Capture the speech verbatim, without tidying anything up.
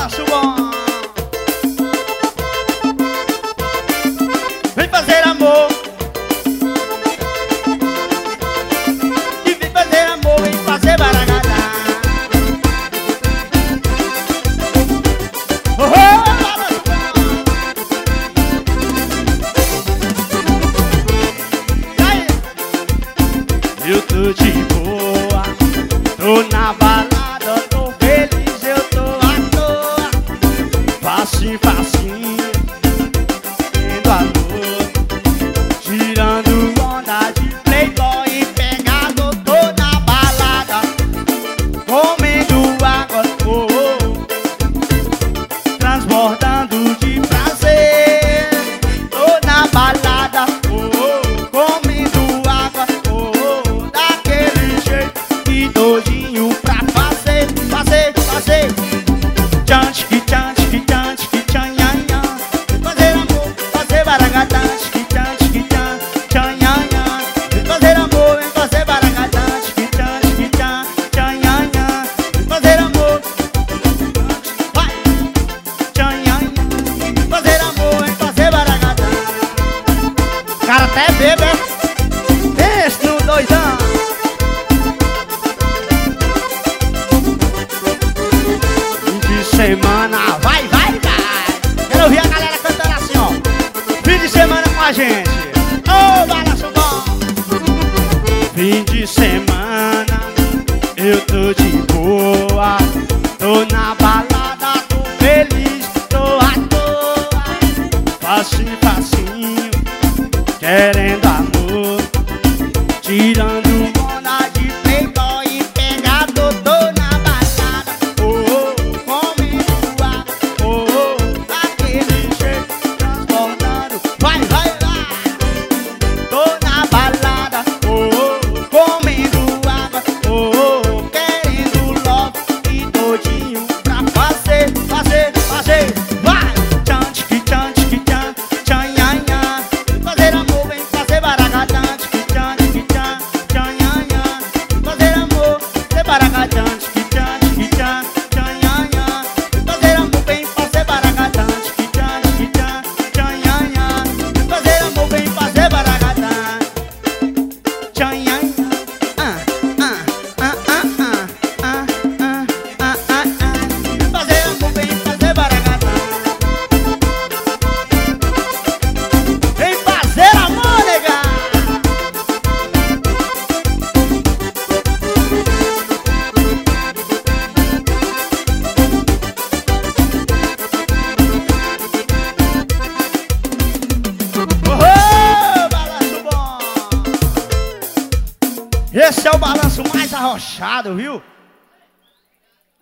balanço bom. Vem fazer amor. E vem fazer amor, vem fazer baragadá. Oh, oh, balanço bom. E aí? Eu tô de boa, tô na balada, tô feliz, eu tô à toa. Facinho, facinho, tendo amor, tirando onda de playboy e pegado. Tô na balada, comendo água, oh, oh, transbordando de prazer. Tô na balada, oh, oh, comendo água, oh, oh, daquele jeito e doidinho pra fazer, fazer, fazer. Tchan, tchiqui, tchan, tchiqui, tchan, tchiqui, tchan, nhan, nhan. Fazer amor, fazer baragatã, tchiqui, tchan, tchiqui, tchan, tchan, nhan, nhan. Vem fazer amor, vem fazer baragatã, tchiqui, tchan, tchiqui, tchan, tchan, nhan, nhan. Vem fazer amor, vai, tchan, nhan, nhan. Vem fazer amor, vem fazer baragatã. O cara até bebe, é? Esse no doidão. Fim de semana, vai, vai, vai. Quero ouvir a galera cantando assim, ó. Fim de semana com a gente. Ô, balanço bom. Fim de semana, eu tô de boa, tô na balada, tô feliz, tô à toa. Facinho, facinho, querendo amor, tirando onda de playboy e pegado. Tô na balada, oh, oh, comendo água, oh, oh, daquele jeito, transbordando. Vai, vai, vai. Tô na balada, oh, oh, comendo água, oh, oh, querendo love e doidinho pra fazer, fazer, fazer. Vai! Tchan, tchiqui, tchan, tchiqui, tchan, tchan, nhan, nhan. Vem fazer amor, vem fazer baragatã, tchiqui, tchan, tchiqui, tchan, tchan, nhan, nhan. Vem fazer amor, fazer baragatã, tchiqui, tchan, tchiqui, tchan, tchan, nhan, nhan. Vem fazer amor, vem fazer baragatã, tchiqui, tchan, tchiqui, tchan, tchan, nhan, nhan. Vem fazer amor, vem fazer baragatã, tchan, nhan, nhan. Ah, ah, ah, ah, ah, ah, ah, ah, ah, ah. Vem fazer amor, vem fazer baragatã. Vem fazer amor, nega. Oh, balanço bom. Esse é o balanço mais arrochado, viu?